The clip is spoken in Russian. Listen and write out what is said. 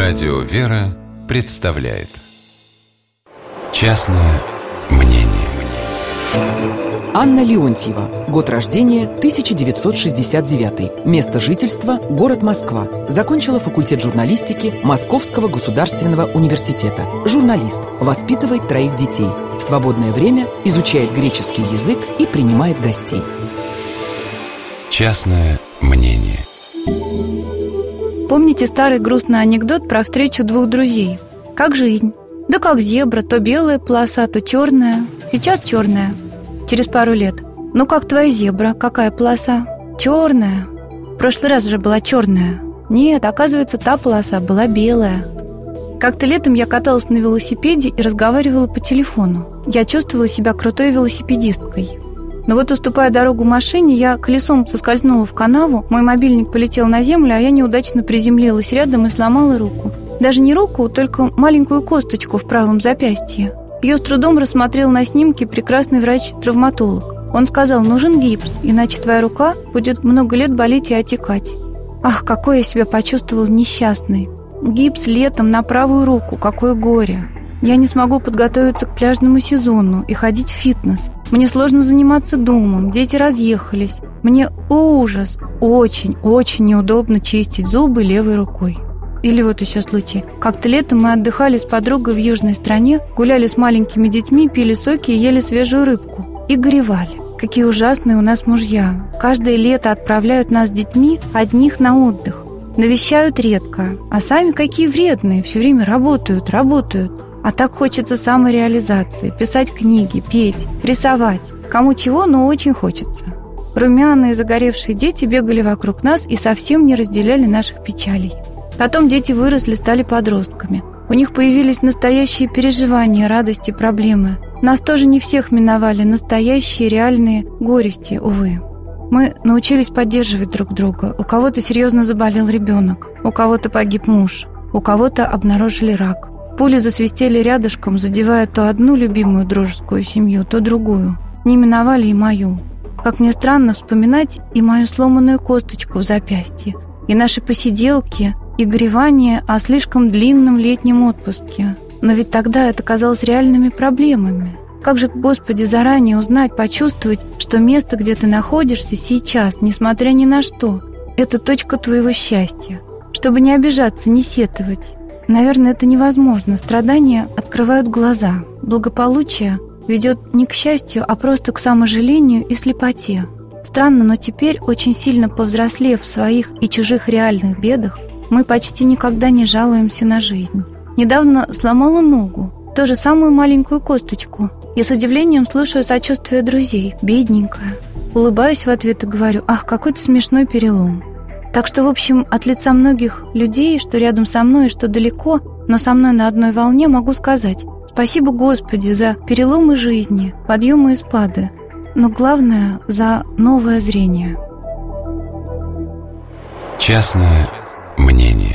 Радио «Вера» представляет «Частное мнение». Анна Леонтьева. Год рождения 1969. Место жительства – город Москва. Закончила факультет журналистики Московского государственного университета. Журналист. Воспитывает 3 детей. В свободное время изучает греческий язык и принимает гостей. Частное мнение. Помните старый грустный анекдот про встречу 2 друзей? Как жизнь? Да как зебра, то белая полоса, то черная. Сейчас черная. Через пару лет: ну как твоя зебра, какая полоса? Черная. В прошлый раз же была черная. Нет, оказывается, та полоса была белая. Как-то летом я каталась на велосипеде и разговаривала по телефону. Я чувствовала себя крутой велосипедисткой. Но вот, уступая дорогу машине, я колесом соскользнула в канаву, мой мобильник полетел на землю, а я неудачно приземлилась рядом и сломала руку. Даже не руку, только маленькую косточку в правом запястье. Ее с трудом рассмотрел на снимке прекрасный врач-травматолог. Он сказал: нужен гипс, иначе твоя рука будет много лет болеть и отекать. Ах, какой я себя почувствовала несчастной. Гипс летом на правую руку, какое горе. Я не смогу подготовиться к пляжному сезону и ходить в фитнес. Мне сложно заниматься домом, дети разъехались. Мне ужас, очень неудобно чистить зубы левой рукой. Или вот еще случай. Как-то летом мы отдыхали с подругой в южной стране, гуляли с маленькими детьми, пили соки и ели свежую рыбку. И горевали. Какие ужасные у нас мужья. Каждое лето отправляют нас с детьми одних на отдых. Навещают редко, а сами какие вредные, все время работают. А так хочется самореализации, писать книги, петь, рисовать. Кому чего, но очень хочется. Румяные загоревшие дети бегали вокруг нас и совсем не разделяли наших печалей. Потом дети выросли, стали подростками. У них появились настоящие переживания, радости, проблемы. Нас тоже не всех миновали настоящие, реальные горести, увы. Мы научились поддерживать друг друга. У кого-то серьезно заболел ребенок, у кого-то погиб муж, у кого-то обнаружили рак. Пули засвистели рядышком, задевая то одну любимую дружескую семью, то другую. Не миновали и мою. Как мне странно вспоминать и мою сломанную косточку в запястье, и наши посиделки, и горевание о слишком длинном летнем отпуске. Но ведь тогда это казалось реальными проблемами. Как же, Господи, заранее узнать, почувствовать, что место, где ты находишься сейчас, несмотря ни на что, это точка твоего счастья. Чтобы не обижаться, не сетовать. Наверное, это невозможно. Страдания открывают глаза. Благополучие ведет не к счастью, а просто к саможалению и слепоте. Странно, но теперь, очень сильно повзрослев в своих и чужих реальных бедах, мы почти никогда не жалуемся на жизнь. Недавно сломала ногу, тоже самую маленькую косточку. И с удивлением слушаю сочувствие друзей. Бедненькая. Улыбаюсь в ответ и говорю: ах, какой-то смешной перелом. Так что, в общем, от лица многих людей, что рядом со мной и что далеко, но со мной на одной волне, могу сказать: спасибо, Господи, за переломы жизни, подъемы и спады, но главное, за новое зрение. Частное мнение.